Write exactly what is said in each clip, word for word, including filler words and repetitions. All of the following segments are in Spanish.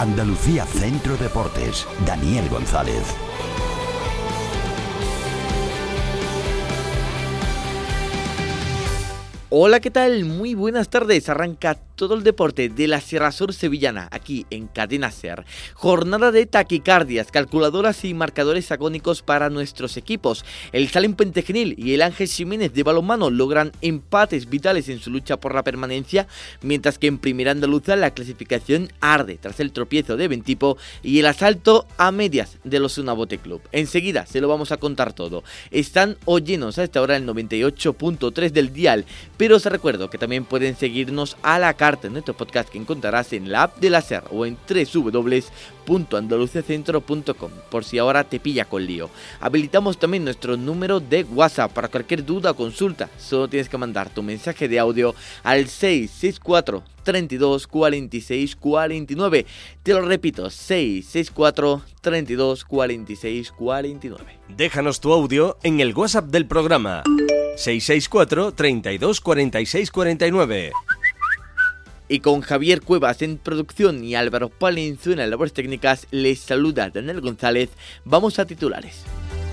Andalucía Centro Deportes, Daniel González. Hola, ¿qué tal? Muy buenas tardes. Arranca todo el deporte de la Sierra Sur sevillana, aquí en Cadena Ser. Jornada de taquicardias, calculadoras y marcadores agónicos para nuestros equipos. El Salem Pentegenil y el Ángel Ximénez de balonmano logran empates vitales en su lucha por la permanencia, mientras que en Primera Andaluza la clasificación arde tras el tropiezo de Bentipo y el asalto a medias de los Osuna Bote Club. Enseguida se lo vamos a contar todo. Están hoy llenos a esta hora el noventa y ocho punto tres del dial. Pero os recuerdo que también pueden seguirnos a la carta en nuestro podcast que encontrarás en la app de la SER o en doble u doble u doble u punto andaluciacentro punto com, por si ahora te pilla con lío. Habilitamos también nuestro número de WhatsApp para cualquier duda o consulta. Solo tienes que mandar tu mensaje de audio al seis seis cuatro, treinta y dos, cuarenta y seis, cuarenta y nueve. Te lo repito, seis seis cuatro, treinta y dos, cuarenta y seis, cuarenta y nueve. Déjanos tu audio en el WhatsApp del programa seis seis cuatro, treinta y dos, cuarenta y seis, cuarenta y nueve. Y con Javier Cuevas en producción y Álvaro Palenzuela en labores técnicas, les saluda Daniel González. Vamos a titulares.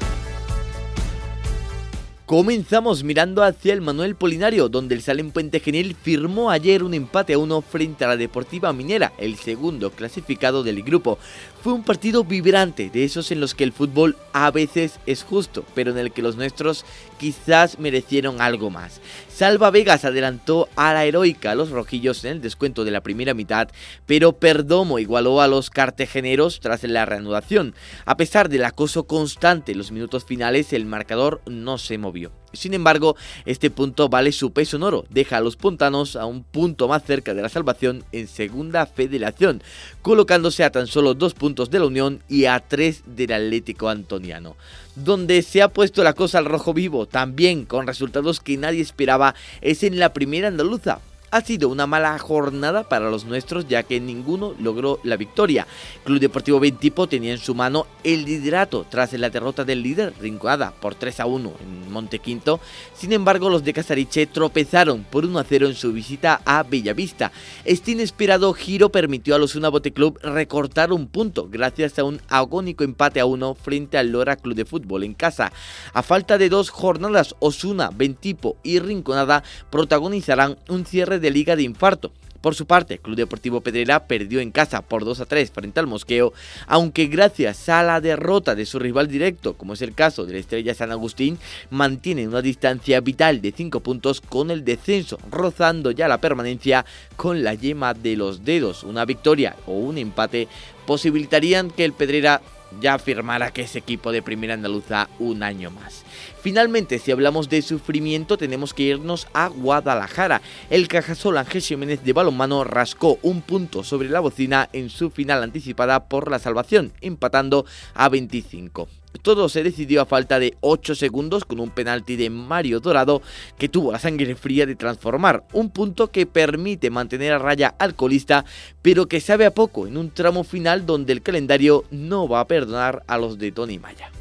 Comenzamos mirando hacia el Manuel Polinario, donde el Salem Pentegenil firmó ayer un empate a uno frente a la Deportiva Minera, el segundo clasificado del grupo. Fue un partido vibrante, de esos en los que el fútbol a veces es justo, pero en el que los nuestros quizás merecieron algo más. Salva Vegas adelantó a la heroica a los rojillos en el descuento de la primera mitad, pero Perdomo igualó a los cartageneros tras la reanudación. A pesar del acoso constante en los minutos finales, el marcador no se movió. Sin embargo, este punto vale su peso en oro, deja a los puntanos a un punto más cerca de la salvación en Segunda Federación, colocándose a tan solo dos puntos de la Unión y a tres del Atlético Antoniano. Donde se ha puesto la cosa al rojo vivo, también con resultados que nadie esperaba, es en la Primera Andaluza. Ha sido una mala jornada para los nuestros, ya que ninguno logró la victoria. Club Deportivo Bentipo tenía en su mano el liderato tras la derrota del líder Rinconada por tres a uno en Montequinto. Sin embargo, los de Casariche tropezaron por uno a cero en su visita a Bellavista. Este inesperado giro permitió a los Osuna Bote Club recortar un punto gracias a un agónico empate a uno frente al Lora Club de Fútbol en casa. A falta de dos jornadas, Osuna, Bentipo y Rinconada protagonizarán un cierre de liga de infarto. Por su parte, Club Deportivo Pedrera perdió en casa por dos a tres frente al Mosqueo, aunque gracias a la derrota de su rival directo, como es el caso de la Estrella San Agustín, mantiene una distancia vital de cinco puntos con el descenso, rozando ya la permanencia con la yema de los dedos. Una victoria o un empate posibilitarían que el Pedrera ya firmara que es equipo de Primera Andaluza un año más. Finalmente, si hablamos de sufrimiento, tenemos que irnos a Guadalajara. El Cajasol Ángel Ximénez de balonmano rascó un punto sobre la bocina en su final anticipada por la salvación, empatando a veinticinco. Todo se decidió a falta de ocho segundos con un penalti de Mario Dorado que tuvo la sangre fría de transformar un punto que permite mantener a raya al colista, pero que sabe a poco en un tramo final donde el calendario no va a perdonar a los de Tony Maya.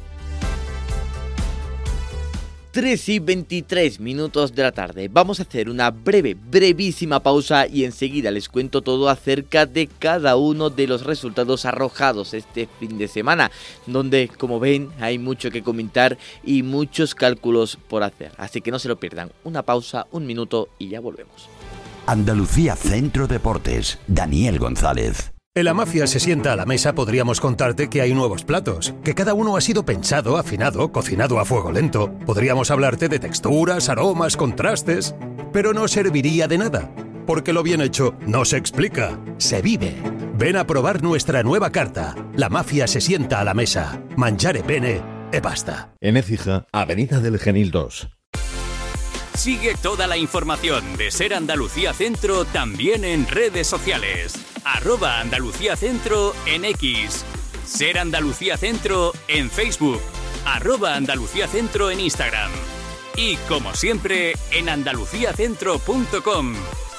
tres y veintitrés minutos de la tarde. Vamos a hacer una breve, brevísima pausa y enseguida les cuento todo acerca de cada uno de los resultados arrojados este fin de semana, donde, como ven, hay mucho que comentar y muchos cálculos por hacer. Así que no se lo pierdan. Una pausa, un minuto y ya volvemos. Andalucía Centro Deportes, Daniel González. En La Mafia se sienta a la mesa podríamos contarte que hay nuevos platos, que cada uno ha sido pensado, afinado, cocinado a fuego lento. Podríamos hablarte de texturas, aromas, contrastes, pero no serviría de nada, porque lo bien hecho no se explica, se vive. Ven a probar nuestra nueva carta. La Mafia se sienta a la mesa. Mangiare bene e basta. En Écija, Avenida del Genil dos. Sigue toda la información de Ser Andalucía Centro también en redes sociales. Arroba Andalucía Centro en X. Ser Andalucía Centro en Facebook. Arroba Andalucía Centro en Instagram. Y como siempre, en andaluciacentro punto com.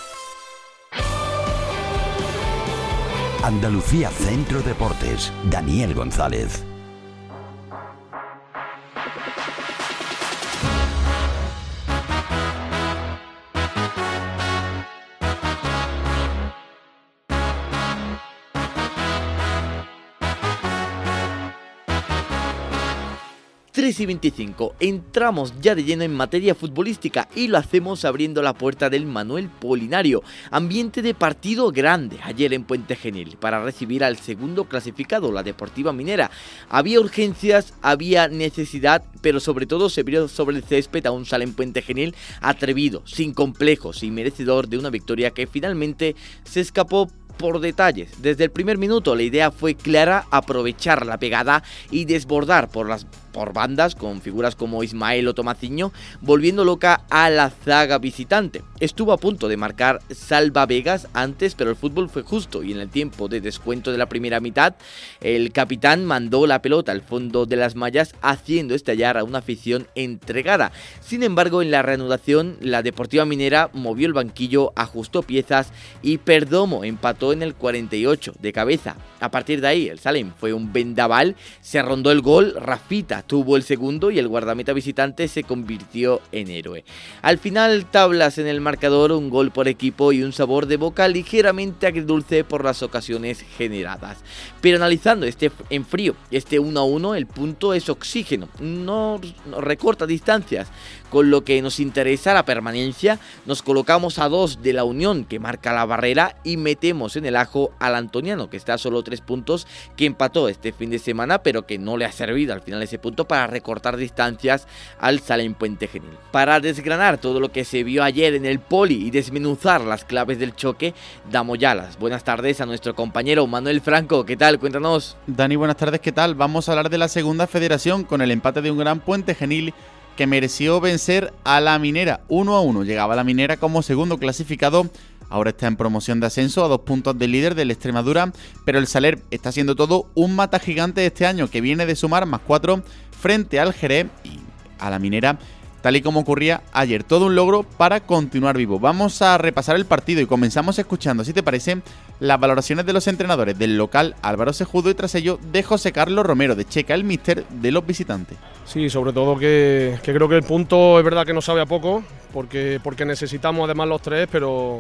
Andalucía Centro Deportes, Daniel González. tres y veinticinco, entramos ya de lleno en materia futbolística y lo hacemos abriendo la puerta del Manuel Polinario. Ambiente de partido grande ayer en Puente Genil para recibir al segundo clasificado, la Deportiva Minera. Había urgencias, había necesidad, pero sobre todo se vio sobre el césped a un Sala Puente Genil atrevido, sin complejos y merecedor de una victoria que finalmente se escapó por detalles. Desde el primer minuto la idea fue clara: aprovechar la pegada y desbordar por las por bandas con figuras como Ismael o Tomaciño, volviendo loca a la zaga visitante. Estuvo a punto de marcar Salva Vegas antes, pero el fútbol fue justo y en el tiempo de descuento de la primera mitad el capitán mandó la pelota al fondo de las mallas, haciendo estallar a una afición entregada. Sin embargo, en la reanudación la Deportiva Minera movió el banquillo, ajustó piezas y Perdomo empató en el cuarenta y ocho de cabeza. A partir de ahí el Salem fue un vendaval, se rondó el gol, Rafita tuvo el segundo y el guardameta visitante se convirtió en héroe. Al final, tablas en el marcador, un gol por equipo y un sabor de boca ligeramente agridulce por las ocasiones generadas. Pero analizando este en frío, este uno a uno, el punto es oxígeno, no, no recorta distancias, con lo que nos interesa la permanencia. Nos colocamos a dos de la Unión, que marca la barrera, y metemos en el ajo al Antoniano, que está a solo tres puntos, que empató este fin de semana, pero que no le ha servido al final ese punto para recortar distancias al Salem Puente Genil. Para desgranar todo lo que se vio ayer en el Poli y desmenuzar las claves del choque, damos ya las buenas tardes a nuestro compañero Manuel Franco. ¿Qué tal? Cuéntanos. Dani, buenas tardes, ¿qué tal? Vamos a hablar de la segunda federación con el empate de un gran Puente Genil que mereció vencer a la Minera uno a uno. Llegaba la Minera como segundo clasificado, ahora está en promoción de ascenso a dos puntos del líder del Extremadura, pero el Saler está haciendo todo un mata gigante este año, que viene de sumar más cuatro frente al Jerez y a la Minera, tal y como ocurría ayer. Todo un logro para continuar vivo. Vamos a repasar el partido y comenzamos escuchando, si te parece, las valoraciones de los entrenadores del local Álvaro Sejudo y tras ello de José Carlos Romero, de Checa, el míster de los visitantes. Sí, sobre todo que, que creo que el punto es verdad que nos sabe a poco, porque, porque necesitamos además los tres, pero,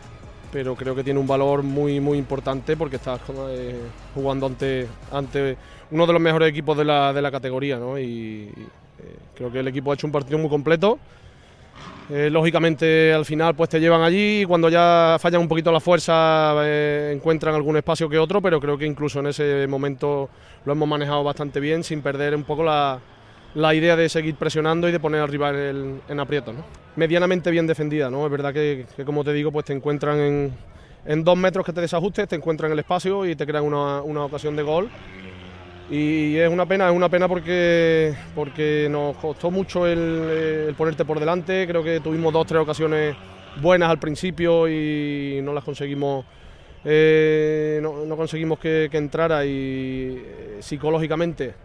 pero creo que tiene un valor muy muy importante porque estás eh, jugando ante, ante uno de los mejores equipos de la, de la categoría, ¿no? Y eh, creo que el equipo ha hecho un partido muy completo. Eh, lógicamente al final pues te llevan allí y cuando ya fallan un poquito la fuerza eh, encuentran algún espacio que otro, pero creo que incluso en ese momento lo hemos manejado bastante bien sin perder un poco la, la idea de seguir presionando y de poner al rival en, en aprietos, ¿no? Medianamente bien defendida, ¿no? Es verdad que, que como te digo pues te encuentran en, en dos metros que te desajustes, te encuentran en el espacio y te crean una, una ocasión de gol. Y es una pena, es una pena porque, porque nos costó mucho el, el ponerte por delante. Creo que tuvimos dos o tres ocasiones buenas al principio y no las conseguimos, eh, no, no conseguimos que, que entrara y eh, psicológicamente eh,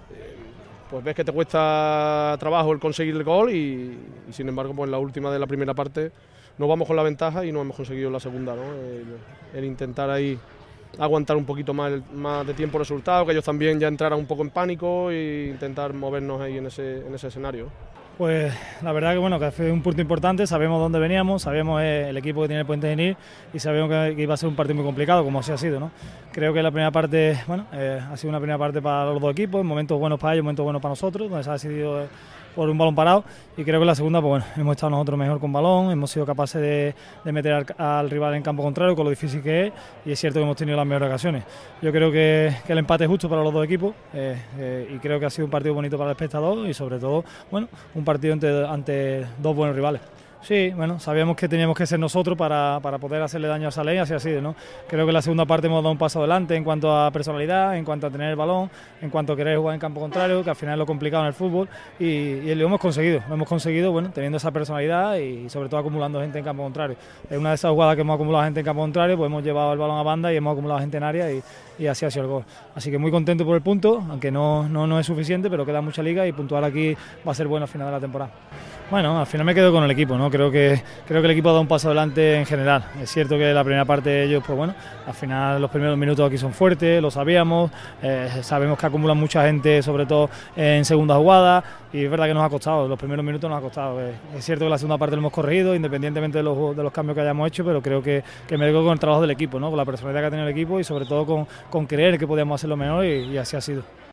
pues ves que te cuesta trabajo el conseguir el gol y, y sin embargo pues en la última de la primera parte nos vamos con la ventaja y no hemos conseguido la segunda, ¿no? El, el intentar ahí aguantar un poquito más, más de tiempo el resultado, que ellos también ya entraran un poco en pánico e intentar movernos ahí en ese, en ese escenario. Pues la verdad que bueno, que fue un punto importante, sabemos dónde veníamos, sabemos eh, el equipo que tiene el Puente Genil y sabemos que, que iba a ser un partido muy complicado, como así ha sido, ¿no? Creo que la primera parte, bueno, eh, ha sido una primera parte para los dos equipos, momentos buenos para ellos, momentos buenos para nosotros, donde se ha decidido eh, por un balón parado, y creo que en la segunda, pues bueno, hemos estado nosotros mejor con balón, hemos sido capaces de, de meter al, al rival en campo contrario, con lo difícil que es, y es cierto que hemos tenido las mejores ocasiones. Yo creo que, que el empate es justo para los dos equipos, eh, eh, y creo que ha sido un partido bonito para el espectador, y sobre todo, bueno, un partido ante, ante dos buenos rivales. Sí, bueno, sabíamos que teníamos que ser nosotros para, para poder hacerle daño al Salem, así ha sido, ¿no? Creo que en la segunda parte hemos dado un paso adelante en cuanto a personalidad, en cuanto a tener el balón, en cuanto a querer jugar en campo contrario, que al final es lo complicado en el fútbol, y, y lo hemos conseguido, lo hemos conseguido, bueno, teniendo esa personalidad y sobre todo acumulando gente en campo contrario. En una de esas jugadas que hemos acumulado gente en campo contrario, pues hemos llevado el balón a banda y hemos acumulado gente en área y, y así ha sido el gol. Así que muy contento por el punto, aunque no, no, no es suficiente, pero queda mucha liga y puntuar aquí va a ser bueno al final de la temporada. Bueno, al final me quedo con el equipo, ¿no? Creo que creo que el equipo ha dado un paso adelante en general. Es cierto que la primera parte ellos, pues bueno, al final los primeros minutos aquí son fuertes, lo sabíamos, eh, sabemos que acumulan mucha gente, sobre todo en segunda jugada, y es verdad que nos ha costado, los primeros minutos nos ha costado. Eh, es cierto que la segunda parte lo hemos corregido, independientemente de los, de los cambios que hayamos hecho, pero creo que, que me quedo con el trabajo del equipo, ¿no? Con la personalidad que ha tenido el equipo y sobre todo con, con creer que podíamos hacerlo mejor y, y así ha sido.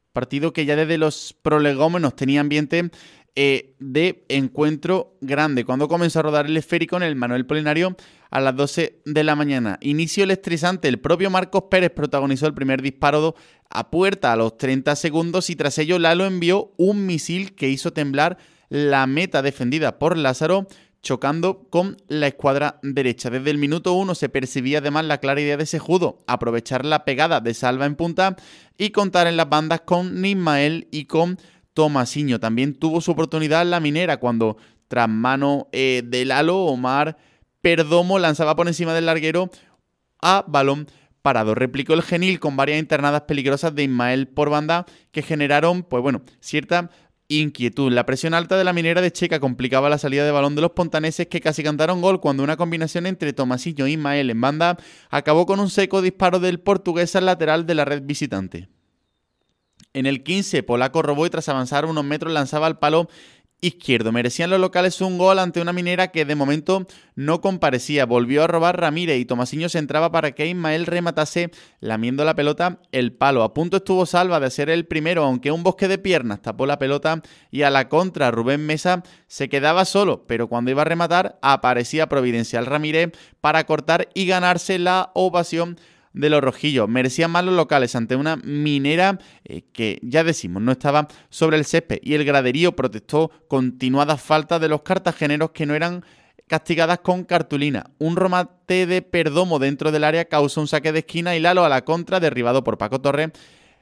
Partido que ya desde los prolegómenos tenía ambiente eh, de encuentro grande. Cuando comenzó a rodar el esférico en el Manuel Polinario a las doce de la mañana. Inicio electrizante. El propio Marcos Pérez protagonizó el primer disparo a puerta a los treinta segundos y tras ello Lalo envió un misil que hizo temblar la meta defendida por Lázaro, chocando con la escuadra derecha. Desde el minuto uno se percibía además la clara idea de Sejudo, aprovechar la pegada de Salva en punta y contar en las bandas con Nismael y con Tomasiño. También tuvo su oportunidad la Minera cuando, tras mano eh, de Lalo, Omar Perdomo lanzaba por encima del larguero a balón parado. Replicó el Genil con varias internadas peligrosas de Ismael por banda que generaron, pues bueno, cierta inquietud. La presión alta de la Minera de Checa complicaba la salida de balón de los pontaneses, que casi cantaron gol cuando una combinación entre Tomasiño e Ismael en banda acabó con un seco disparo del portugués al lateral de la red visitante. En el quince, Polaco robó y tras avanzar unos metros lanzaba al palo izquierdo. Merecían los locales un gol ante una Minera que de momento no comparecía. Volvió a robar Ramírez y Tomasiño se entraba para que Ismael rematase lamiendo la pelota el palo. A punto estuvo Salva de ser el primero, aunque un bosque de piernas tapó la pelota y a la contra Rubén Mesa se quedaba solo, pero cuando iba a rematar aparecía Providencial Ramírez para cortar y ganarse la ovación de los rojillos. Merecían más los locales ante una Minera eh, que, ya decimos, no estaba sobre el césped, y el graderío protestó continuadas faltas de los cartageneros que no eran castigadas con cartulina. Un remate de Perdomo dentro del área causó un saque de esquina y Lalo a la contra, derribado por Paco Torres,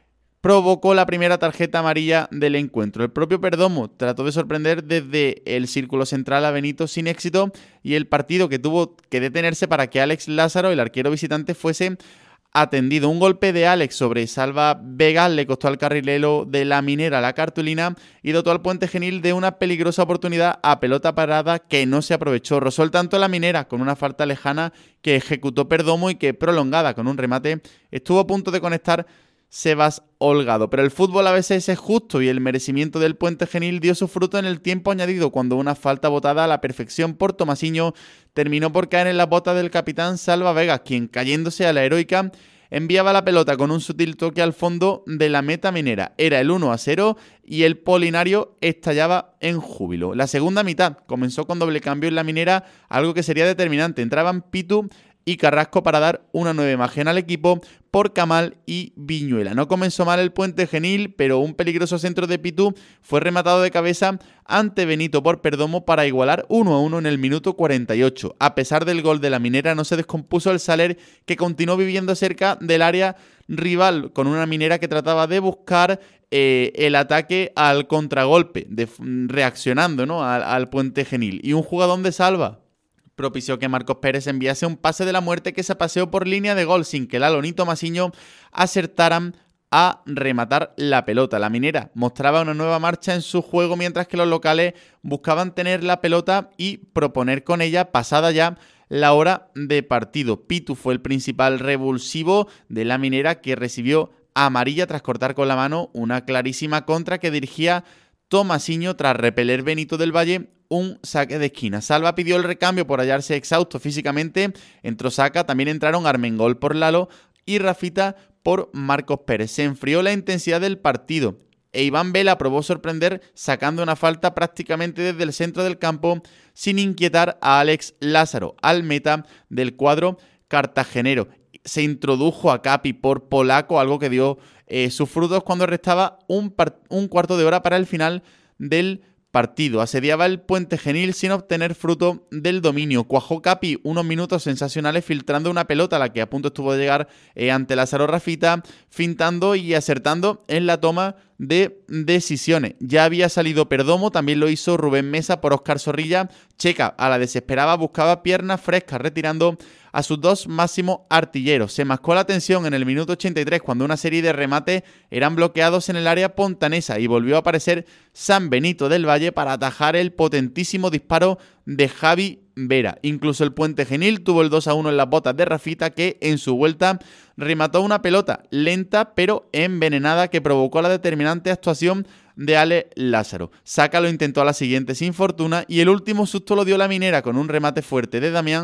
provocó la primera tarjeta amarilla del encuentro. El propio Perdomo trató de sorprender desde el círculo central a Benito sin éxito, y el partido que tuvo que detenerse para que Alex Lázaro, el arquero visitante, fuese atendido. Un golpe de Alex sobre Salva Vega le costó al carrilero de la Minera la cartulina y dotó al Puente Genil de una peligrosa oportunidad a pelota parada que no se aprovechó. Rozó el tanto la Minera con una falta lejana que ejecutó Perdomo y que, prolongada con un remate, estuvo a punto de conectar Sebas Holgado. Pero el fútbol a veces es justo y el merecimiento del Puente Genil dio su fruto en el tiempo añadido, cuando una falta botada a la perfección por Tomasiño terminó por caer en las botas del capitán Salva Vega, quien, cayéndose a la heroica, enviaba la pelota con un sutil toque al fondo de la meta Minera. Era el uno a cero y el Polinario estallaba en júbilo. La segunda mitad comenzó con doble cambio en la Minera, algo que sería determinante. Entraban Pitu y Carrasco para dar una nueva imagen al equipo por Camal y Viñuela. No comenzó mal el Puente Genil, pero un peligroso centro de Pitu fue rematado de cabeza ante Benito por Perdomo para igualar uno a uno en el minuto cuarenta y ocho. A pesar del gol de la Minera, no se descompuso el Saler, que continuó viviendo cerca del área rival, con una Minera que trataba de buscar eh, el ataque al contragolpe, de, reaccionando, ¿no?, al, al Puente Genil. Y un jugador de Salva propició que Marcos Pérez enviase un pase de la muerte que se paseó por línea de gol sin que Lalo ni Tomasiño acertaran a rematar la pelota. La Minera mostraba una nueva marcha en su juego, mientras que los locales buscaban tener la pelota y proponer con ella pasada ya la hora de partido. Pitu fue el principal revulsivo de la Minera, que recibió amarilla tras cortar con la mano una clarísima contra que dirigía Tomasiño tras repeler Benito del Valle un saque de esquina. Salva pidió el recambio por hallarse exhausto físicamente. Entró Saca, también entraron Armengol por Lalo y Rafita por Marcos Pérez. Se enfrió la intensidad del partido e Iván Vela probó sorprender sacando una falta prácticamente desde el centro del campo sin inquietar a Alex Lázaro, al meta del cuadro cartagenero. Se introdujo a Capi por Polaco, algo que dio eh, sus frutos cuando restaba un, par- un cuarto de hora para el final del partido. Asediaba el Puente Genil sin obtener fruto del dominio. Cuajó Capi unos minutos sensacionales filtrando una pelota a la que a punto estuvo de llegar eh, ante Lázaro Rafita, fintando y acertando en la toma de decisiones. Ya había salido Perdomo, también lo hizo Rubén Mesa por Óscar Zorrilla. Checa, a la desesperada, buscaba piernas frescas, retirando a sus dos máximos artilleros. Se mascó la tensión en el minuto ochenta y tres cuando una serie de remates eran bloqueados en el área pontanesa y volvió a aparecer San Benito del Valle para atajar el potentísimo disparo de Javi Vera. Incluso el Puente Genil tuvo el dos a uno en las botas de Rafita, que en su vuelta remató una pelota lenta pero envenenada que provocó la determinante actuación de Ale Lázaro. Saca lo intentó a la siguiente sin fortuna y el último susto lo dio la Minera con un remate fuerte de Damián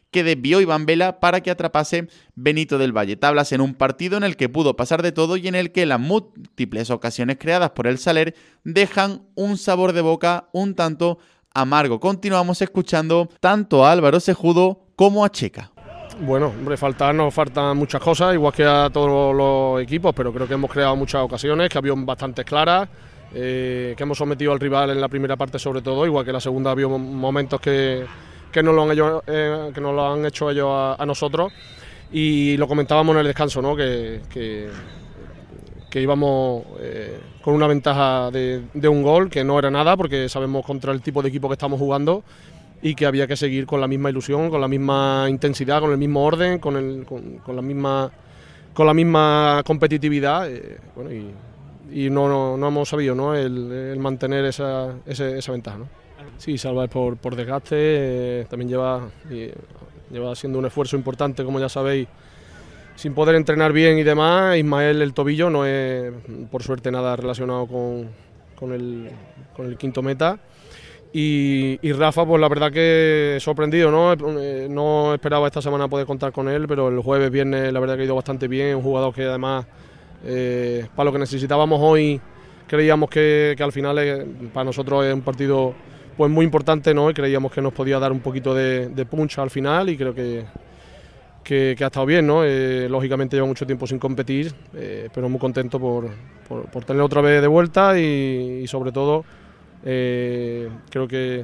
que desvió Iván Vela para que atrapase Benito del Valle. Tablas en un partido en el que pudo pasar de todo y en el que las múltiples ocasiones creadas por el Saler dejan un sabor de boca un tanto amargo. Continuamos escuchando tanto a Álvaro Sejudo como a Checa. Bueno, hombre, faltar nos faltan muchas cosas, igual que a todos los equipos, pero creo que hemos creado muchas ocasiones, que había bastantes claras, eh, que hemos sometido al rival en la primera parte sobre todo, igual que en la segunda había momentos que, que, nos, lo han hecho, eh, que nos lo han hecho ellos a, a nosotros, y lo comentábamos en el descanso, ¿no? que, que, que íbamos eh, con una ventaja de, de un gol, que no era nada, porque sabemos contra el tipo de equipo que estamos jugando, y que había que seguir con la misma ilusión, con la misma intensidad, con el mismo orden, con, el, con, con la misma con la misma competitividad, eh, bueno, y, y no, no, no hemos sabido, ¿no? el, el mantener esa, ese, esa ventaja, ¿no? Sí, Salva es por, por desgaste, eh, también lleva, y, lleva haciendo un esfuerzo importante, como ya sabéis, sin poder entrenar bien y demás. Ismael, el tobillo, no es por suerte nada relacionado con, con, el, con el quinto meta. Y, y Rafa, pues la verdad que sorprendido, ¿no? No esperaba esta semana poder contar con él, pero el jueves, viernes, la verdad que ha ido bastante bien. Un jugador que además, eh, para lo que necesitábamos hoy, creíamos que, que al final es, para nosotros es un partido pues muy importante, ¿no? Y creíamos que nos podía dar un poquito de, de punch al final, y creo que, que, que ha estado bien, ¿no? Eh, lógicamente lleva mucho tiempo sin competir, eh, pero muy contento por, por, por tenerlo otra vez de vuelta y, y sobre todo... Eh, creo que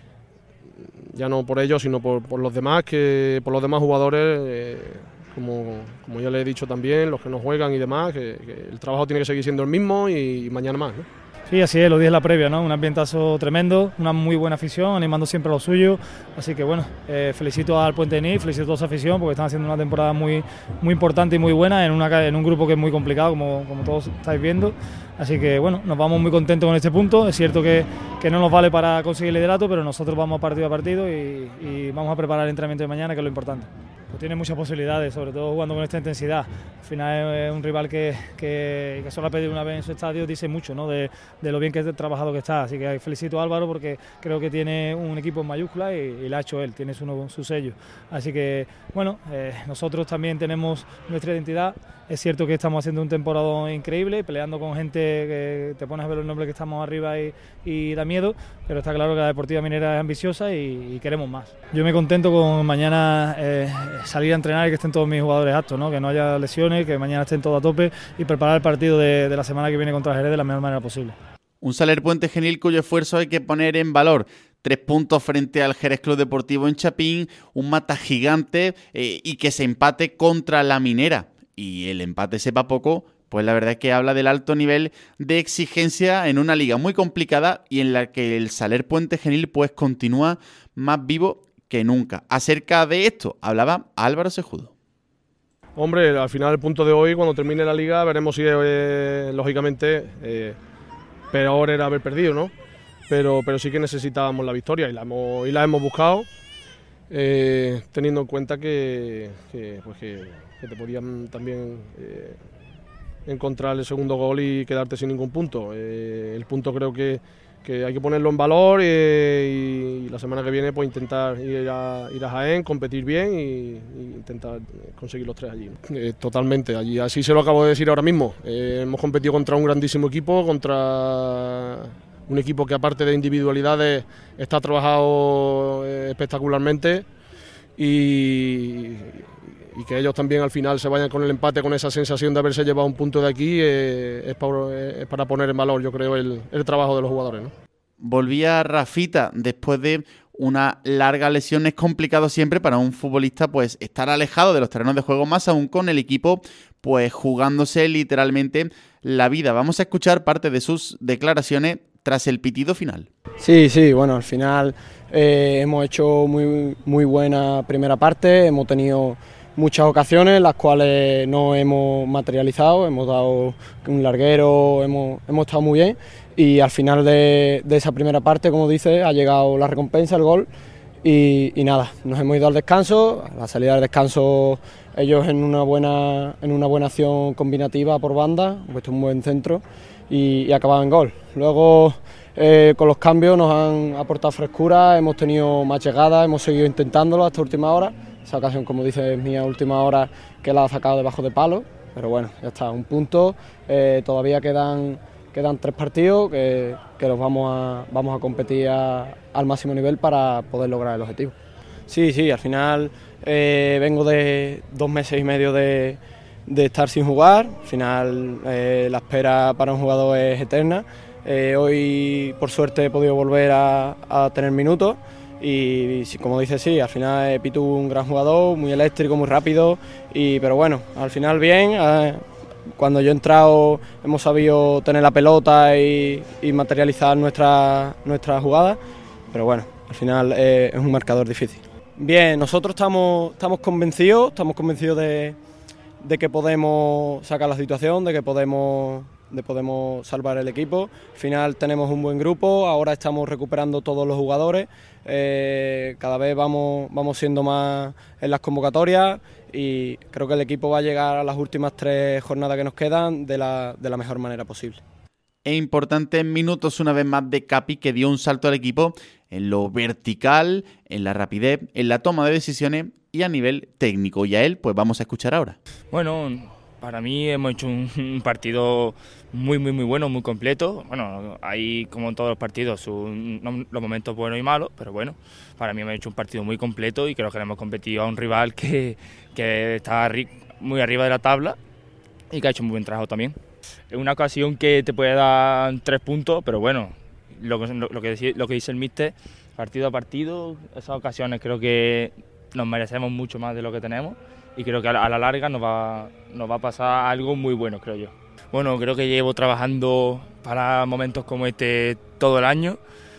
ya no por ellos, sino por, por los demás, que por los demás jugadores, eh, como, como ya le he dicho también, los que no juegan y demás, que, que el trabajo tiene que seguir siendo el mismo y, y mañana más, ¿no? Sí, así es, lo dije en la previa, ¿no? Un ambientazo tremendo, una muy buena afición, animando siempre a lo suyo. Así que bueno, eh, felicito al Puente Genil, felicito a toda esa afición porque están haciendo una temporada muy, muy importante y muy buena en, una, en un grupo que es muy complicado, como, como todos estáis viendo. Así que bueno, nos vamos muy contentos con este punto. Es cierto que, que no nos vale para conseguir el liderato, pero nosotros vamos partido a partido y, y vamos a preparar el entrenamiento de mañana, que es lo importante. Pues tiene muchas posibilidades, sobre todo jugando con esta intensidad. Al final es un rival que, que, que solo ha perdido una vez en su estadio, dice mucho, ¿no? de, de lo bien que ha trabajado que está. Así que felicito a Álvaro porque creo que tiene un equipo en mayúscula y, y lo ha hecho él, tiene su, su sello. Así que bueno, eh, nosotros también tenemos nuestra identidad. Es cierto que estamos haciendo un temporada increíble, peleando con gente que te pones a ver los nombres que estamos arriba y, y da miedo, pero está claro que la Deportiva Minera es ambiciosa y, y queremos más. Yo me contento con mañana eh, salir a entrenar y que estén todos mis jugadores aptos, ¿no? Que no haya lesiones, que mañana estén todos a tope y preparar el partido de, de la semana que viene contra Jerez de la mejor manera posible. Un Saler Puente Genil cuyo esfuerzo hay que poner en valor. Tres puntos frente al Jerez Club Deportivo en Chapín, un mata gigante eh, y que se empate contra la Minera. Y el empate sepa poco, pues la verdad es que habla del alto nivel de exigencia en una liga muy complicada y en la que el Saler Puente Genil pues continúa más vivo que nunca. Acerca de esto hablaba Álvaro Sejudo. Hombre, al final el punto de hoy, cuando termine la liga, veremos si eh, lógicamente eh, peor era haber perdido, ¿no? Pero, pero sí que necesitábamos la victoria y la hemos, y la hemos buscado, eh, teniendo en cuenta que, que, pues que, que te podían también eh, encontrar el segundo gol y quedarte sin ningún punto. Eh, el punto creo que, que hay que ponerlo en valor eh, y la semana que viene pues intentar ir a, ir a Jaén, competir bien y, y intentar conseguir los tres allí. Eh, totalmente, allí así se lo acabo de decir ahora mismo. Eh, hemos competido contra un grandísimo equipo, contra un equipo que aparte de individualidades está trabajado eh, espectacularmente y, y que ellos también al final se vayan con el empate, con esa sensación de haberse llevado un punto de aquí, eh, es, para, es para poner en valor, yo creo, el, el trabajo de los jugadores, ¿no? Volvía Rafita después de una larga lesión. Es complicado siempre para un futbolista pues estar alejado de los terrenos de juego, más aún con el equipo pues jugándose literalmente la vida. Vamos a escuchar parte de sus declaraciones tras el pitido final. Sí, sí, bueno, al final eh, hemos hecho muy, muy buena primera parte, hemos tenido muchas ocasiones las cuales no hemos materializado, hemos dado un larguero, hemos, hemos estado muy bien y al final de, de esa primera parte, como dice, ha llegado la recompensa, el gol y, y nada, nos hemos ido al descanso. A la salida del descanso ellos en una buena, en una buena acción combinativa por banda, han puesto un buen centro y, y acababan en gol. Luego eh, con los cambios nos han aportado frescura, hemos tenido más llegadas, hemos seguido intentándolo hasta última hora, esa ocasión, como dice, es mía última hora, que la ha sacado debajo de palo, pero bueno, ya está, un punto, eh, todavía quedan, quedan tres partidos que, que los vamos a, vamos a competir a, al máximo nivel para poder lograr el objetivo. Sí, sí, al final eh, vengo de dos meses y medio de, de estar sin jugar, al final eh, la espera para un jugador es eterna. Eh, hoy por suerte he podido volver a, a tener minutos y como dice, sí, al final eh, Pitu un gran jugador, muy eléctrico, muy rápido, y, pero bueno, al final bien, eh, cuando yo he entrado hemos sabido tener la pelota y, y materializar nuestra, nuestra jugada, pero bueno, al final eh, es un marcador difícil. Bien, nosotros estamos, estamos convencidos, estamos convencidos de, de que podemos sacar la situación, de que podemos... de podemos salvar el equipo. Al final tenemos un buen grupo, ahora estamos recuperando todos los jugadores, eh, cada vez vamos, vamos siendo más en las convocatorias y creo que el equipo va a llegar a las últimas tres jornadas que nos quedan de la, de la mejor manera posible. E importantes minutos una vez más de Capi, que dio un salto al equipo en lo vertical, en la rapidez, en la toma de decisiones y a nivel técnico. Y a él pues vamos a escuchar ahora. Bueno, para mí hemos hecho un, un partido muy, muy, muy bueno, muy completo. Bueno, hay como en todos los partidos sus, los momentos buenos y malos, pero bueno, para mí hemos hecho un partido muy completo y creo que le hemos competido a un rival que, que está muy arriba de la tabla y que ha hecho muy buen trabajo también. Es una ocasión que te puede dar tres puntos, pero bueno, lo, lo, lo, que, dice, lo que dice el míster, partido a partido, esas ocasiones creo que nos merecemos mucho más de lo que tenemos. Y creo que a la larga nos va, nos va a pasar algo muy bueno, creo yo. Bueno, creo que llevo trabajando para momentos como este todo el año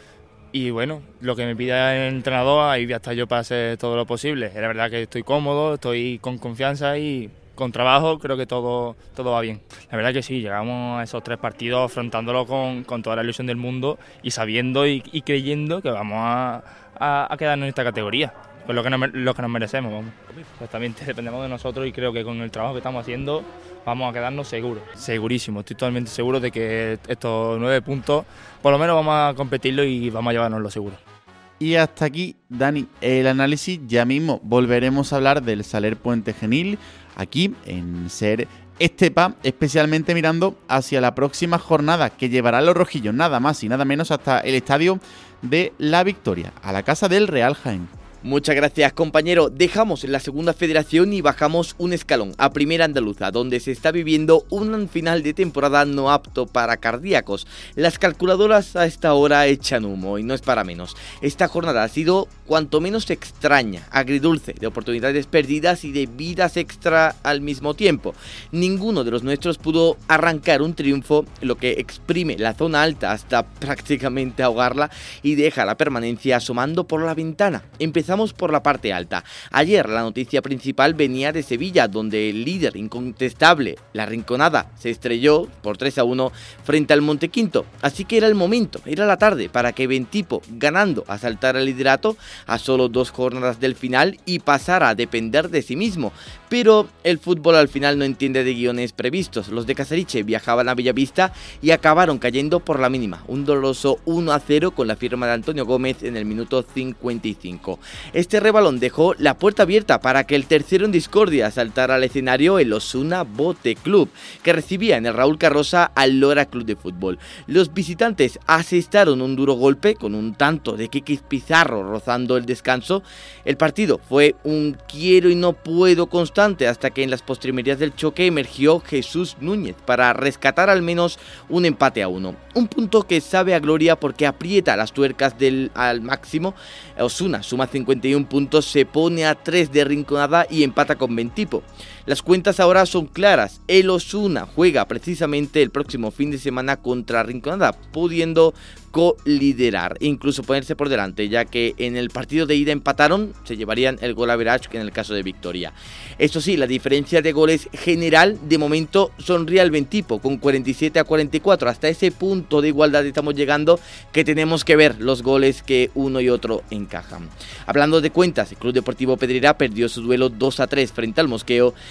y bueno, lo que me pida el entrenador, ahí voy a estar yo para hacer todo lo posible. Es la verdad que estoy cómodo, estoy con confianza y con trabajo creo que todo, todo va bien. La verdad que sí, llegamos a esos tres partidos afrontándolo con, con toda la ilusión del mundo y sabiendo y, y creyendo que vamos a, a, a quedarnos en esta categoría. Pues lo que, nos, lo que nos merecemos, vamos. Exactamente, dependemos de nosotros y creo que con el trabajo que estamos haciendo vamos a quedarnos seguros. Segurísimo, estoy totalmente seguro de que estos nueve puntos, por lo menos vamos a competirlo y vamos a llevárnoslo seguro. Y hasta aquí, Dani, el análisis. Ya mismo volveremos a hablar del Saler Puente Genil aquí en Ser Estepa, especialmente mirando hacia la próxima jornada que llevará a los rojillos nada más y nada menos hasta el estadio de La Victoria, a la casa del Real Jaén. Muchas gracias, compañero. Dejamos la segunda federación y bajamos un escalón a Primera Andaluza, donde se está viviendo un final de temporada no apto para cardíacos. Las calculadoras a esta hora echan humo y no es para menos. Esta jornada ha sido cuanto menos extraña, agridulce, de oportunidades perdidas y de vidas extra al mismo tiempo. Ninguno de los nuestros pudo arrancar un triunfo, lo que exprime la zona alta hasta prácticamente ahogarla y deja la permanencia asomando por la ventana. Empezamos por la parte alta. Ayer la noticia principal venía de Sevilla, donde el líder incontestable, la Rinconada, se estrelló por tres a uno frente al Montequinto. Así que era el momento, era la tarde para que Bentipo, ganando, asaltara el liderato a solo dos jornadas del final y pasara a depender de sí mismo. Pero el fútbol al final no entiende de guiones previstos. Los de Casariche viajaban a Bellavista y acabaron cayendo por la mínima. Un doloroso uno a cero con la firma de Antonio Gómez en el minuto cincuenta y cinco. Este rebalón dejó la puerta abierta para que el tercero en discordia saltara al escenario el Osuna Bote Club, que recibía en el Raúl Carrosa al Lora Club de Fútbol. Los visitantes asestaron un duro golpe con un tanto de Kiki Pizarro rozando el descanso. El partido fue un quiero y no puedo constante hasta que en las postrimerías del choque emergió Jesús Núñez para rescatar al menos un empate a uno. Un punto que sabe a gloria porque aprieta las tuercas del al máximo. Osuna suma cincuenta y uno puntos, se pone a tres de Rinconada y empata con Bentipo. Las cuentas ahora son claras. El Osuna juega precisamente el próximo fin de semana contra Rinconada, pudiendo co-liderar e incluso ponerse por delante, ya que en el partido de ida empataron, se llevarían el gol average que en el caso de victoria. Eso sí, la diferencia de goles general de momento sonríe al Bentipo con cuarenta y siete a cuarenta y cuatro. Hasta ese punto de igualdad estamos llegando que tenemos que ver los goles que uno y otro encajan. Hablando de cuentas, el Club Deportivo Pedrera perdió su duelo dos a tres frente al Mosqueo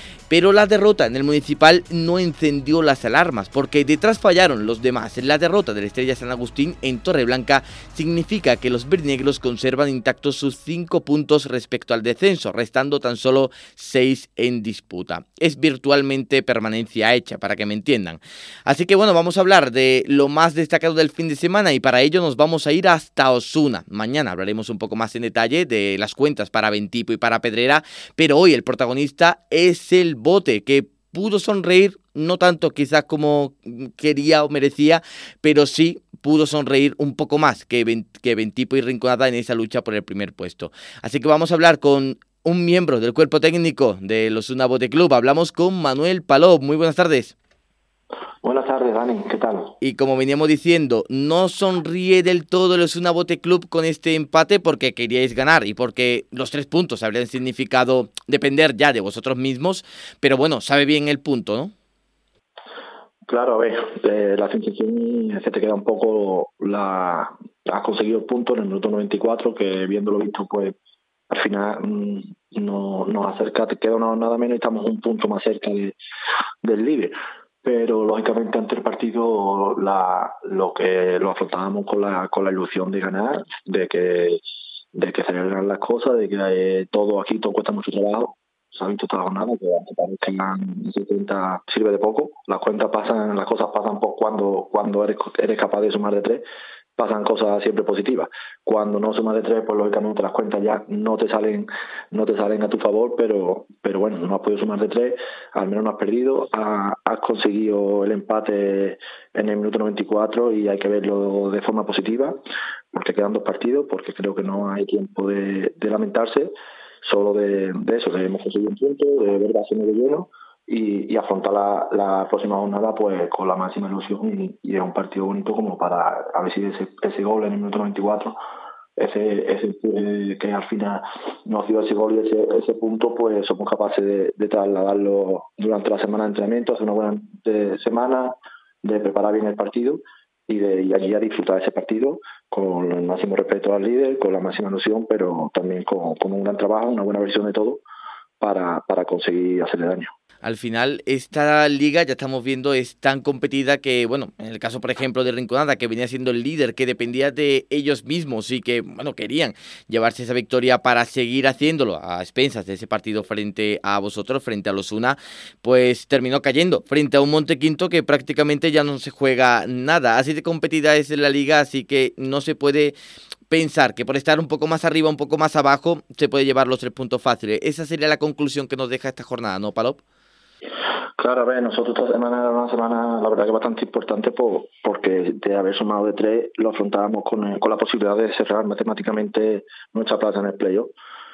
Pero la derrota en el Municipal no encendió las alarmas, porque detrás fallaron los demás. La derrota del Estrella San Agustín en Torreblanca significa que los verdinegros conservan intactos sus cinco puntos respecto al descenso, restando tan solo seis en disputa. Es virtualmente permanencia hecha, para que me entiendan. Así que bueno, vamos a hablar de lo más destacado del fin de semana y para ello nos vamos a ir hasta Osuna. Mañana hablaremos un poco más en detalle de las cuentas para Bentipo y para Pedrera, pero hoy el protagonista es el Bote, que pudo sonreír, no tanto quizás como quería o merecía, pero sí pudo sonreír un poco más que, que Bentipo y Rinconada en esa lucha por el primer puesto. Así que vamos a hablar con un miembro del cuerpo técnico del Osuna Bote Club. Hablamos con Manuel Palop. Muy buenas tardes. Buenas tardes, Dani, ¿qué tal? Y como veníamos diciendo, no sonríe del todo el Osuna Bote Club con este empate porque queríais ganar y porque los tres puntos habrían significado depender ya de vosotros mismos, pero bueno, sabe bien el punto, ¿no? Claro, a ver, eh, la sensación es que te queda un poco la... Has conseguido el punto en el minuto noventa y cuatro, que viéndolo visto, pues al final mmm, no, nos acerca, te queda una jornada menos y estamos un punto más cerca de, del líder. Pero lógicamente ante el partido la, lo que lo afrontábamos con la con la ilusión de ganar, de que de que se ganan las cosas, de que eh, todo aquí todo cuesta mucho trabajo. Se ha visto toda la jornada que aunque parezcan setenta sirve de poco. Las cuentas pasan, las cosas pasan por cuando cuando eres eres capaz de sumar de tres. Pasan cosas siempre positivas. Cuando no sumas de tres, pues lógicamente las cuentas ya no te salen no te salen a tu favor, pero pero bueno, no has podido sumar de tres, al menos no has perdido, has, has conseguido el empate en el minuto noventa y cuatro y hay que verlo de forma positiva, porque quedan dos partidos, porque creo que no hay tiempo de, de lamentarse, solo de, de eso, que hemos conseguido un punto, de ver vaciano de lleno, y, y afrontar la, la próxima jornada pues con la máxima ilusión y, y es un partido bonito como para a ver si ese, ese gol en el minuto noventa y cuatro, ese, ese eh, que al final nos dio ese gol y ese, ese punto, pues somos capaces de, de trasladarlo durante la semana de entrenamiento, hacer una buena de semana, de preparar bien el partido y de y allí a disfrutar ese partido con el máximo respeto al líder, con la máxima ilusión, pero también con, con un gran trabajo, una buena versión de todo para, para conseguir hacerle daño. Al final, esta liga, ya estamos viendo, es tan competida que, bueno, en el caso, por ejemplo, de Rinconada, que venía siendo el líder, que dependía de ellos mismos y que, bueno, querían llevarse esa victoria para seguir haciéndolo a expensas de ese partido frente a vosotros, frente a los Osuna, pues terminó cayendo frente a un Montequinto que prácticamente ya no se juega nada. Así de competida es la liga, así que no se puede pensar que por estar un poco más arriba, un poco más abajo, se puede llevar los tres puntos fáciles. Esa sería la conclusión que nos deja esta jornada, ¿no, Palop? Claro, a ver, nosotros esta semana era una semana, la verdad que bastante importante por, porque de haber sumado de tres lo afrontábamos con, con la posibilidad de cerrar matemáticamente nuestra plaza en el playoff.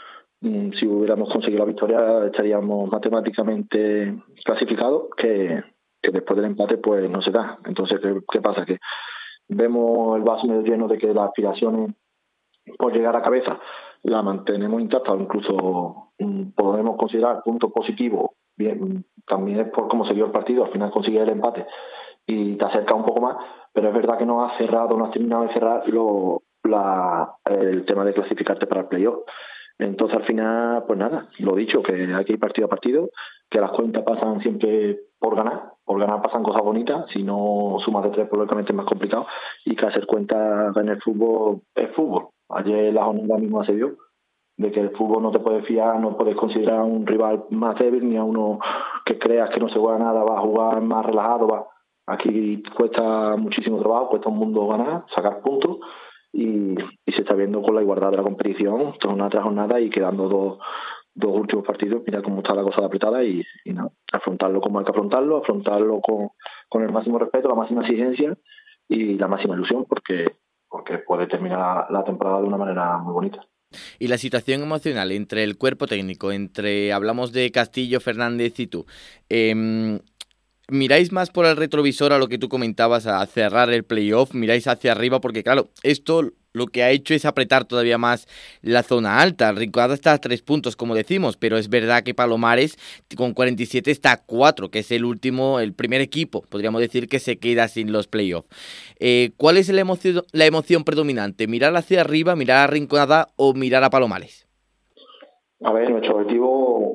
Si hubiéramos conseguido la victoria estaríamos matemáticamente clasificados, que, que después del empate pues no se da. Entonces, ¿qué, qué pasa? Que vemos el vaso medio lleno de que las aspiraciones por llegar a cabeza la mantenemos intacta, o incluso mm, podemos considerar puntos positivos. Bien, también es por cómo se dio el partido, al final consigues el empate y te acerca un poco más, pero es verdad que no has cerrado, no has terminado de cerrar lo, la, el tema de clasificarte para el playoff. Entonces al final, pues nada, lo dicho, que hay que ir partido a partido, que las cuentas pasan siempre por ganar, por ganar pasan cosas bonitas, si no sumas de tres, pues lógicamente es más complicado, y que hacer cuentas en el fútbol es fútbol. Ayer la jornada misma se dio, de que el fútbol no te puedes fiar, no puedes considerar a un rival más débil, ni a uno que creas que no se juega nada, va a jugar más relajado, va. Aquí cuesta muchísimo trabajo, cuesta un mundo ganar, sacar puntos, y, y se está viendo con la igualdad de la competición, jornada tras jornada, y quedando dos, dos últimos partidos, mira cómo está la cosa de apretada, y, y nada, afrontarlo como hay que afrontarlo, afrontarlo con, con el máximo respeto, la máxima exigencia y la máxima ilusión, porque, porque puede terminar la, la temporada de una manera muy bonita. Y la situación emocional entre el cuerpo técnico, entre, hablamos de Castillo, Fernández y tú, eh, ¿miráis más por el retrovisor a lo que tú comentabas, a cerrar el playoff? ¿Miráis hacia arriba? Porque claro, esto lo que ha hecho es apretar todavía más la zona alta. Rinconada está a tres puntos, como decimos, pero es verdad que Palomares con cuarenta y siete está a cuatro, que es el último, el primer equipo, podríamos decir, que se queda sin los playoffs. Eh, ¿Cuál es la emoción, la emoción predominante? ¿Mirar hacia arriba, mirar a Rinconada o mirar a Palomares? A ver, nuestro objetivo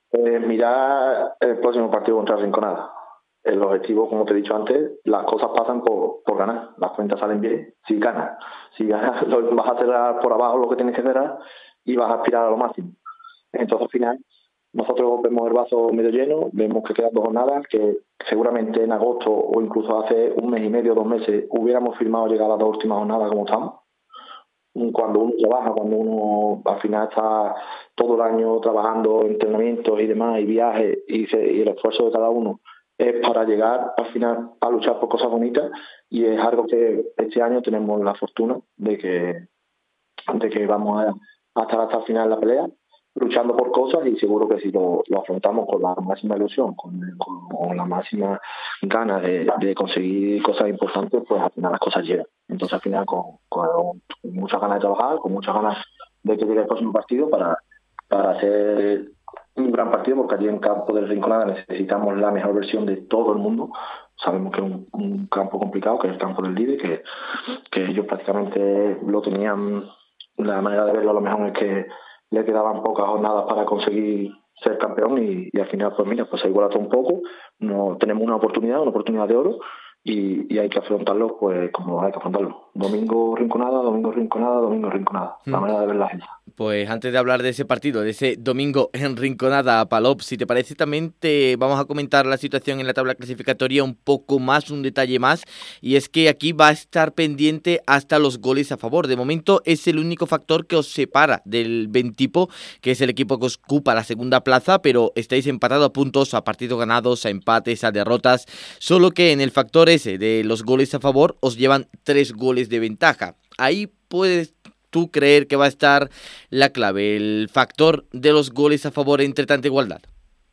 Eh, mirar el próximo partido contra Rinconada. El objetivo, como te he dicho antes, las cosas pasan por, por ganar. Las cuentas salen bien si ganas. Si ganas, lo, vas a cerrar por abajo lo que tienes que cerrar y vas a aspirar a lo máximo. Entonces, al final, nosotros vemos el vaso medio lleno, vemos que quedan dos jornadas, que seguramente en agosto o incluso hace un mes y medio, dos meses, hubiéramos firmado llegar a las dos últimas jornadas como estamos. Cuando uno trabaja, cuando uno al final está todo el año trabajando, entrenamientos y demás, y viajes, y, se, y el esfuerzo de cada uno es para llegar al final a luchar por cosas bonitas, y es algo que este año tenemos la fortuna de que de que vamos a, a estar hasta el final de la pelea, luchando por cosas, y seguro que si lo, lo afrontamos con la máxima ilusión, con, con, con la máxima ganas de, de conseguir cosas importantes, pues al final las cosas llegan. Entonces al final con, con muchas ganas de trabajar, con muchas ganas de que llegue el próximo partido para, para hacer un gran partido, porque allí en campo del Rinconada necesitamos la mejor versión de todo el mundo. Sabemos que es un, un campo complicado, que es el campo del líder, que, que ellos prácticamente lo tenían, la manera de verlo a lo mejor es que le quedaban pocas jornadas para conseguir ser campeón, y, y al final pues mira, pues se iguala todo un poco. No, tenemos una oportunidad, una oportunidad de oro, y, y hay que afrontarlo pues como hay que afrontarlo. Domingo Rinconada, domingo Rinconada, domingo Rinconada. La Mm. manera de ver la gente. Pues antes de hablar de ese partido, de ese domingo en Rinconada, Palop, si te parece también te vamos a comentar la situación en la tabla clasificatoria un poco más, un detalle más, y es que aquí va a estar pendiente hasta los goles a favor. De momento es el único factor que os separa del Ventipo, que es el equipo que os ocupa la segunda plaza, pero estáis empatados a puntos, a partidos ganados, a empates, a derrotas, solo que en el factor ese de los goles a favor os llevan tres goles de ventaja. Ahí puedes tú creer que va a estar la clave, el factor de los goles a favor entre tanta igualdad.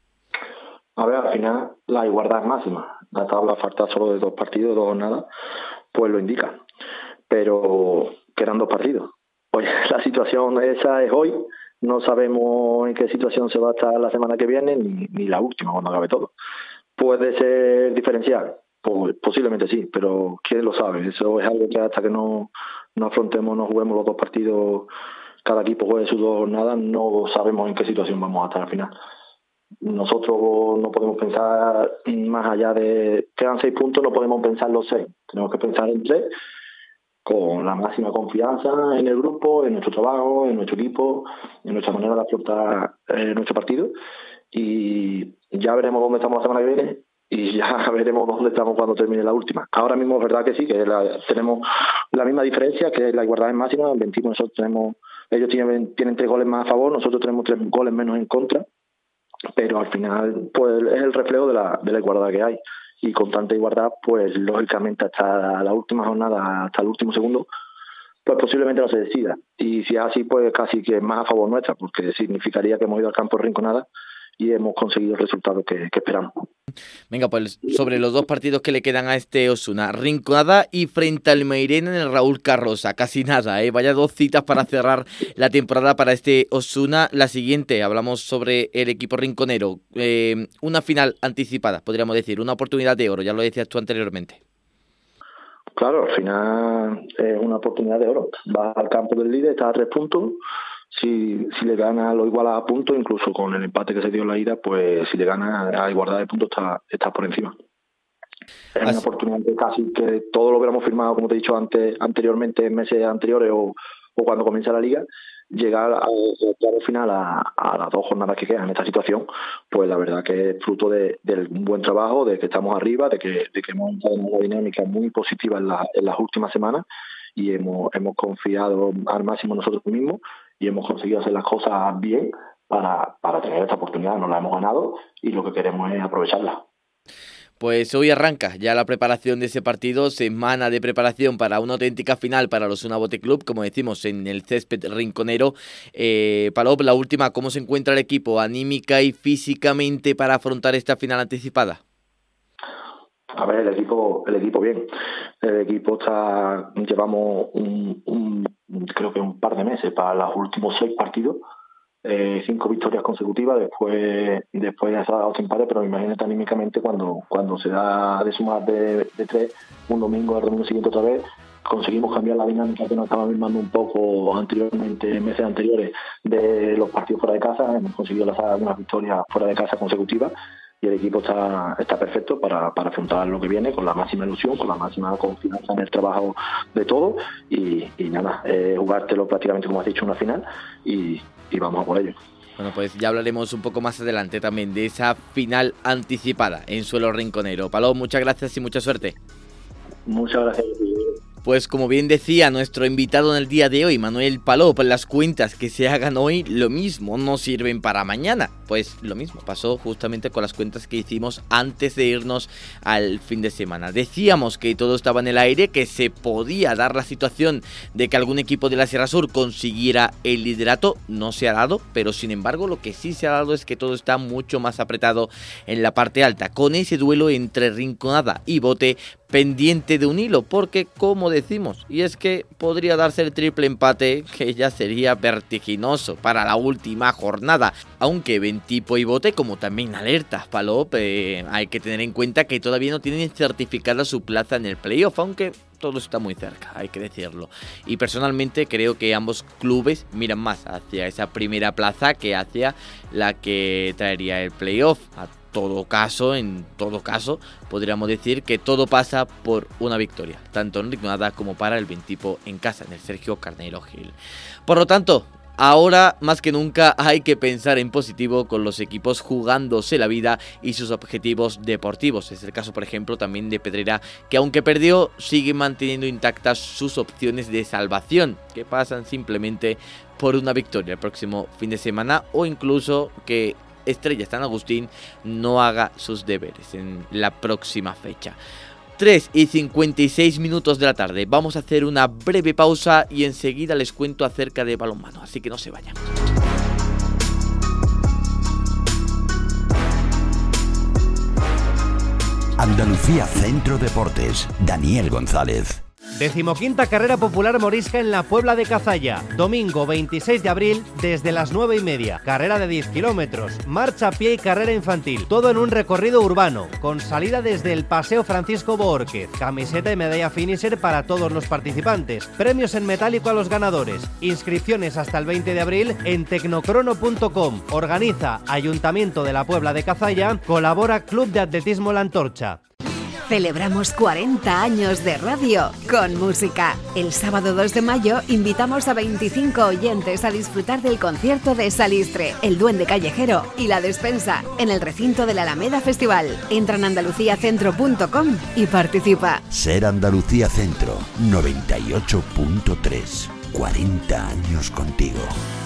A ver, al final la igualdad es máxima. La tabla falta solo de dos partidos, dos jornadas, pues lo indica. Pero quedan dos partidos. Oye, la situación esa es hoy. No sabemos en qué situación se va a estar la semana que viene, ni, ni la última, cuando acabe todo. ¿Puede ser diferencial? Pues posiblemente sí, pero ¿quién lo sabe? Eso es algo que hasta que no, no afrontemos, no juguemos los dos partidos, cada equipo juegue sus dos jornadas, no sabemos en qué situación vamos a estar al final. Nosotros no podemos pensar más allá de... Quedan seis puntos, no podemos pensar los seis. Tenemos que pensar en tres, con la máxima confianza en el grupo, en nuestro trabajo, en nuestro equipo, en nuestra manera de afrontar eh, nuestro partido. Y ya veremos dónde estamos la semana que viene, y ya veremos dónde estamos cuando termine la última. Ahora mismo es verdad que sí, que la, tenemos la misma diferencia, que la igualdad es máxima. En veintiuno nosotros tenemos, ellos tienen, tienen tres goles más a favor, nosotros tenemos tres goles menos en contra, pero al final pues es el reflejo de la, de la igualdad que hay, y con tanta igualdad pues lógicamente hasta la última jornada, hasta el último segundo, pues posiblemente no se decida, y si es así pues casi que más a favor nuestra, porque significaría que hemos ido al campo Rinconada y hemos conseguido el resultado que, que esperamos. Venga, pues sobre los dos partidos que le quedan a este Osuna, Rinconada y frente al Meirena en el Raúl Carrosa, casi nada, ¿eh? Vaya dos citas para cerrar la temporada para este Osuna. La siguiente, hablamos sobre el equipo rinconero, eh, una final anticipada, podríamos decir, una oportunidad de oro, ya lo decías tú anteriormente. Claro, al final es una oportunidad de oro. Vas al campo del líder, estás a tres puntos. Si, si le gana lo iguala a puntos, incluso con el empate que se dio en la ida, pues si le gana a igualdad de puntos está, está por encima. Es Así. Una oportunidad que casi que todo lo hubiéramos firmado, como te he dicho antes, anteriormente, en meses anteriores o, o cuando comienza la liga, llegar al final a, a las dos jornadas que quedan en esta situación, pues la verdad que es fruto de, de un buen trabajo, de que estamos arriba, de que, de que hemos entrado en una dinámica muy positiva en, la, en las últimas semanas, y hemos, hemos confiado al máximo nosotros mismos y hemos conseguido hacer las cosas bien para, para tener esta oportunidad. Nos la hemos ganado y lo que queremos es aprovecharla. Pues hoy arranca ya la preparación de ese partido, semana de preparación para una auténtica final para los Osuna Bote Club, como decimos, en el césped rinconero. Eh, Palop, la última, ¿cómo se encuentra el equipo anímica y físicamente para afrontar esta final anticipada? A ver, el equipo, el equipo bien. El equipo está, llevamos un, un, creo que un par de meses para los últimos seis partidos, eh, cinco victorias consecutivas, después después ya se ha dado otro empate, pero imagínate anímicamente cuando, cuando se da de sumar de, de tres, un domingo, al domingo siguiente otra vez, conseguimos cambiar la dinámica que nos estaba mismando un poco anteriormente, en meses anteriores, de los partidos fuera de casa. Hemos conseguido lanzar algunas victorias fuera de casa consecutivas y el equipo está, está perfecto para, para afrontar lo que viene con la máxima ilusión, con la máxima confianza en el trabajo de todos y, y nada, eh, jugártelo prácticamente como has dicho, una final y, y vamos a por ello. Bueno, pues ya hablaremos un poco más adelante también de esa final anticipada en suelo rinconero. Paló, muchas gracias y mucha suerte. Muchas gracias. Pues como bien decía nuestro invitado en el día de hoy, Manuel Paló, pues las cuentas que se hagan hoy lo mismo no sirven para mañana. Pues lo mismo pasó justamente con las cuentas que hicimos antes de irnos al fin de semana. Decíamos que todo estaba en el aire, que se podía dar la situación de que algún equipo de la Sierra Sur consiguiera el liderato. No se ha dado, pero sin embargo lo que sí se ha dado es que todo está mucho más apretado en la parte alta, con ese duelo entre Rinconada y Bote pendiente de un hilo, porque como decimos, y es que podría darse el triple empate, que ya sería vertiginoso para la última jornada, aunque Ventipo y Bote, como también Alerta Palop, eh, hay que tener en cuenta que todavía no tienen certificada su plaza en el playoff, aunque todo está muy cerca, hay que decirlo. Y personalmente creo que ambos clubes miran más hacia esa primera plaza que hacia la que traería el playoff. A todo caso, en todo caso, podríamos decir que todo pasa por una victoria, tanto en Rinconada como para el Ventipo en casa, en el Sergio Carneiro Gil. Por lo tanto, ahora más que nunca hay que pensar en positivo con los equipos jugándose la vida y sus objetivos deportivos. Es el caso, por ejemplo, también de Pedrera, que aunque perdió, sigue manteniendo intactas sus opciones de salvación, que pasan simplemente por una victoria el próximo fin de semana, o incluso que Estrella San Agustín no haga sus deberes en la próxima fecha. tres y cincuenta y seis minutos de la tarde. Vamos a hacer una breve pausa y enseguida les cuento acerca de balonmano, así que no se vayan. Andalucía Centro Deportes, Daniel González. Decimoquinta Carrera Popular Morisca en la Puebla de Cazalla. Domingo veintiséis de abril desde las nueve y media. Carrera de diez kilómetros, marcha a pie y carrera infantil. Todo en un recorrido urbano, con salida desde el Paseo Francisco Boórquez. Camiseta y medalla finisher para todos los participantes. Premios en metálico a los ganadores. Inscripciones hasta el veinte de abril en tecnocrono punto com. Organiza Ayuntamiento de la Puebla de Cazalla. Colabora Club de Atletismo La Antorcha. Celebramos cuarenta años de radio con música. El sábado dos de mayo invitamos a veinticinco oyentes a disfrutar del concierto de Salistre, El Duende Callejero y La Despensa en el recinto del Alameda Festival. Entra en andalucía centro punto com y participa. Ser Andalucía Centro noventa y ocho punto tres. cuarenta años contigo.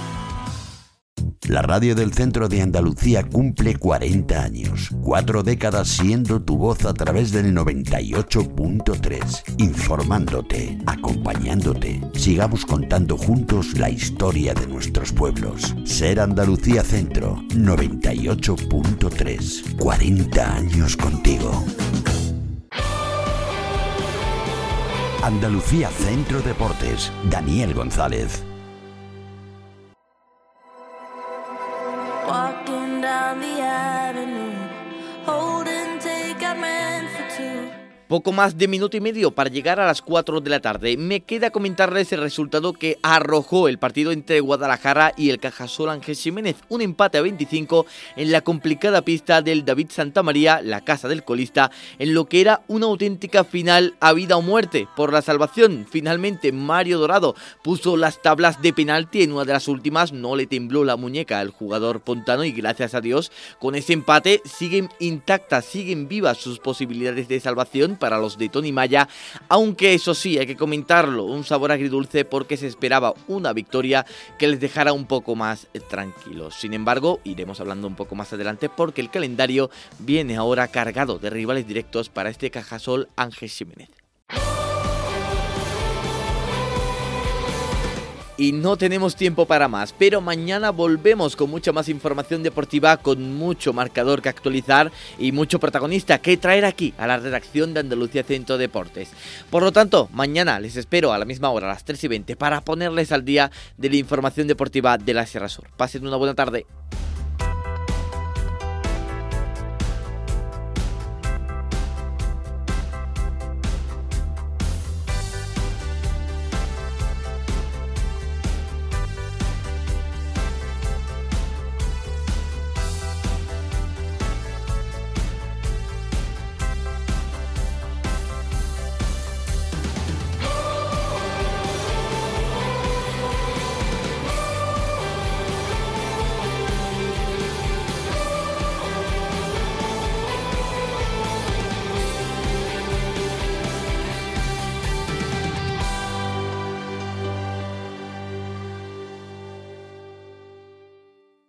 La radio del centro de Andalucía cumple cuarenta años, cuatro décadas siendo tu voz a través del noventa y ocho punto tres, informándote, acompañándote. Sigamos contando juntos la historia de nuestros pueblos. Ser Andalucía Centro, noventa y ocho punto tres, cuarenta años contigo. Andalucía Centro Deportes, Daniel González. Walking down the avenue, holding take I meant for two. Poco más de minuto y medio para llegar a las cuatro de la tarde. Me queda comentarles el resultado que arrojó el partido entre Guadalajara y el Cajasol Ángel Jiménez. Un empate a veinticinco en la complicada pista del David Santamaría, la casa del colista, en lo que era una auténtica final a vida o muerte por la salvación. Finalmente Mario Dorado puso las tablas de penalti en una de las últimas, no le tembló la muñeca al jugador pontano y gracias a Dios con ese empate siguen intactas, siguen vivas sus posibilidades de salvación para los de Tony Maya, aunque eso sí, hay que comentarlo, un sabor agridulce porque se esperaba una victoria que les dejara un poco más tranquilos. Sin embargo, iremos hablando un poco más adelante porque el calendario viene ahora cargado de rivales directos para este Cajasol Ángel Jiménez. Y no tenemos tiempo para más, pero mañana volvemos con mucha más información deportiva, con mucho marcador que actualizar y mucho protagonista que traer aquí a la redacción de Andalucía Centro Deportes. Por lo tanto, mañana les espero a la misma hora, a las tres y veinte, para ponerles al día de la información deportiva de la Sierra Sur. Pasen una buena tarde.